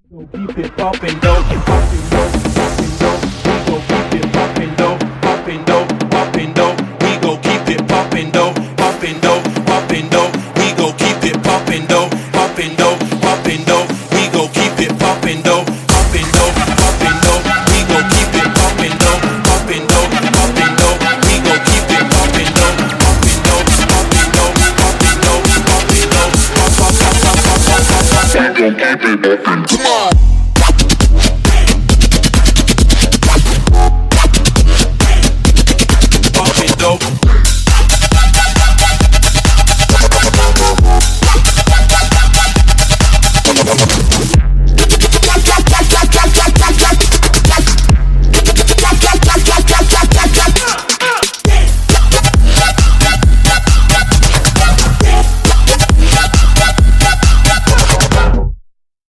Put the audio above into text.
Keep it poppin' though, poppin' though, poppin' though. We gon' keep it poppin' though, poppin' though, poppin' though. We gon' keep it poppin' though, poppin' though, poppin' though. We gon' keep it poppin' though, poppin' though, poppin' though. We gon' keep it poppin' though, poppin' though, poppin' though. We gon' keep it poppin' though, poppin' though, poppin' though. We gon' keep it poppin' though, poppin' though, poppin' though, poppin' though, poppin' though. Pop, pop, pop, pop, pop, pop, pop, pop. Come on.